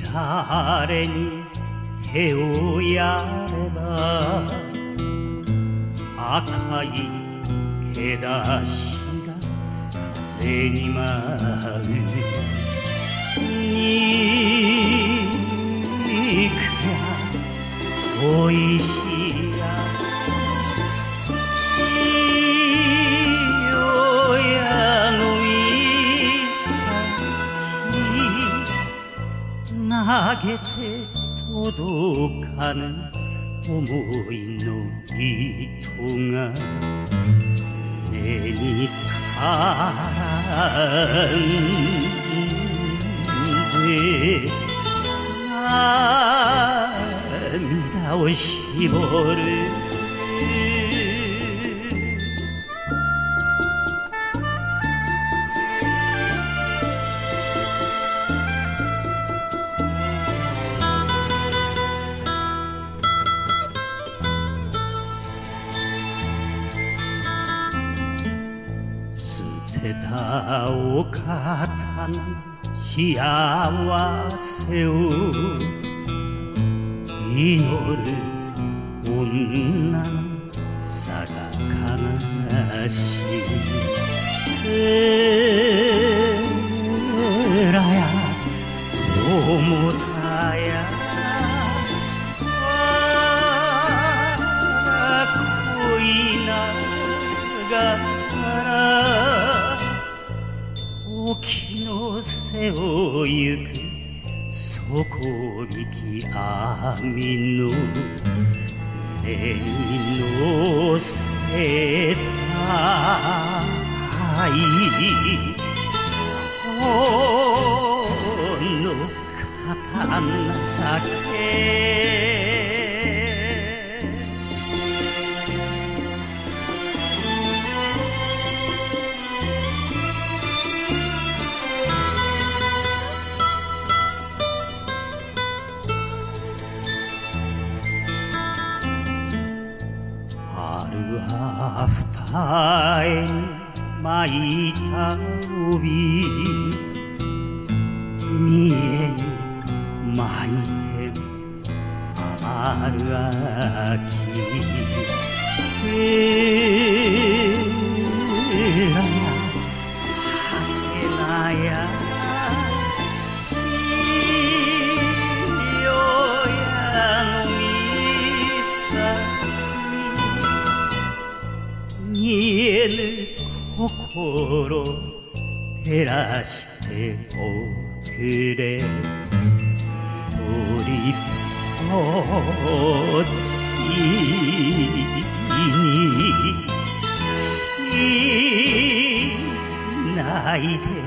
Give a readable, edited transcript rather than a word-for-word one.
誰に手をやれば赤い毛だしが風に舞う肉やおいしや塩屋の岬投げて届かぬ思いの糸が根に絡んで涙を絞る捨てたお方の幸せを祈る女のさが悲しいせらや桃田や恋ながら沖の瀬を行く底引き網の根に乗せたいこの刀酒春二重に巻いた帯見えに巻いて余る秋はけなや見えぬ心照らしておくれ一人ぽっちにしないで